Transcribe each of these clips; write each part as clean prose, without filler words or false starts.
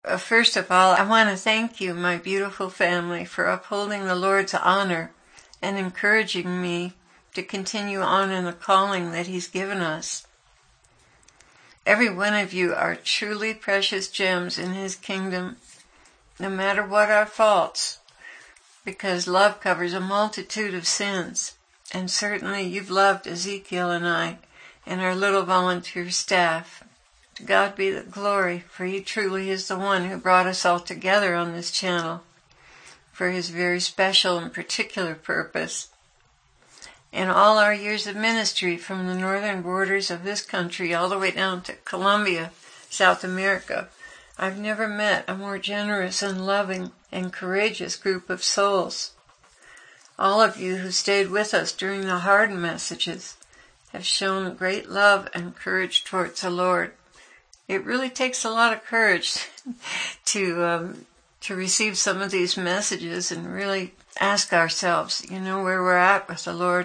First of all, I want to thank you, my beautiful family, for upholding the Lord's honor and encouraging me to continue on in the calling that He's given us. Every one of you are truly precious gems in His kingdom, no matter what our faults, because love covers a multitude of sins. And certainly you've loved Ezekiel and I and our little volunteer staff. To God be the glory, for He truly is the one who brought us all together on this channel for His very special and particular purpose. In all our years of ministry, from the northern borders of this country all the way down to Colombia, South America, I've never met a more generous and loving and courageous group of souls. All of you who stayed with us during the hard messages have shown great love and courage towards the Lord. It really takes a lot of courage to receive some of these messages and really ask ourselves, where we're at with the Lord.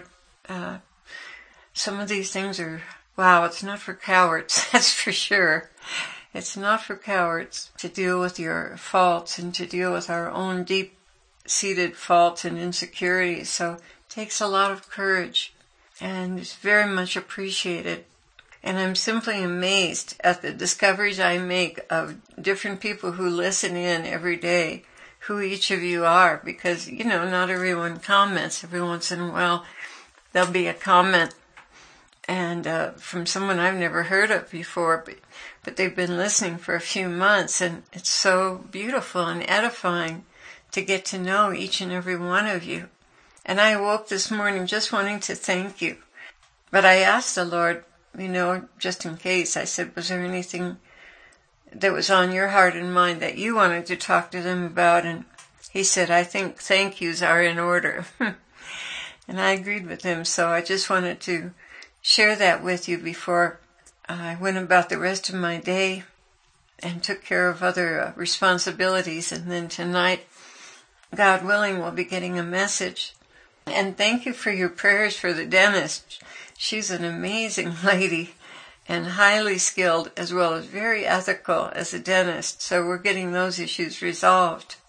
Some of these things are, wow, it's not for cowards, that's for sure. It's not for cowards to deal with your faults and to deal with our own deep-seated faults and insecurities. So it takes a lot of courage, and it's very much appreciated. And I'm simply amazed at the discoveries I make of different people who listen in every day, who each of you are, because, not everyone comments. Every once in a while there'll be a comment and from someone I've never heard of before, but they've been listening for a few months, and it's so beautiful and edifying to get to know each and every one of you. And I woke this morning just wanting to thank you. But I asked the Lord, just in case, I said, was there anything that was on your heart and mind that you wanted to talk to them about? And He said, I think thank yous are in order. And I agreed with him, so I just wanted to share that with you before I went about the rest of my day and took care of other responsibilities. And then tonight, God willing, we'll be getting a message. And thank you for your prayers for the dentist. She's an amazing lady and highly skilled as well as very ethical as a dentist. So we're getting those issues resolved.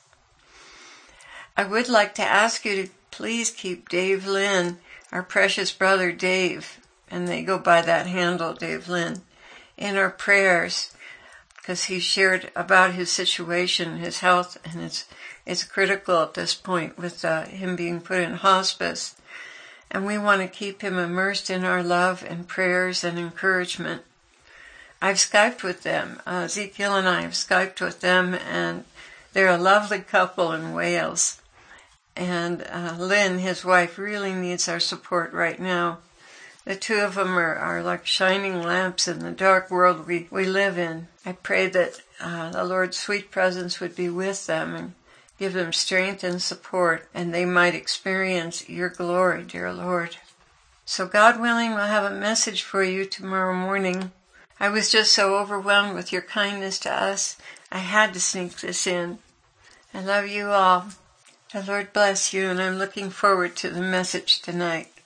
I would like to ask you to please keep Dave Lynn, our precious brother Dave, and they go by that handle, Dave Lynn, in our prayers, because he shared about his situation, his health, and it's critical at this point with him being put in hospice. And we want to keep him immersed in our love and prayers and encouragement. I've Skyped with them. Ezekiel and I have Skyped with them, and they're a lovely couple in Wales. And Lynn, his wife, really needs our support right now. The two of them are like shining lamps in the dark world we live in. I pray that the Lord's sweet presence would be with them and give them strength and support, and they might experience your glory, dear Lord. So God willing, we'll have a message for you tomorrow morning. I was just so overwhelmed with your kindness to us, I had to sneak this in. I love you all. The Lord bless you, and I'm looking forward to the message tonight.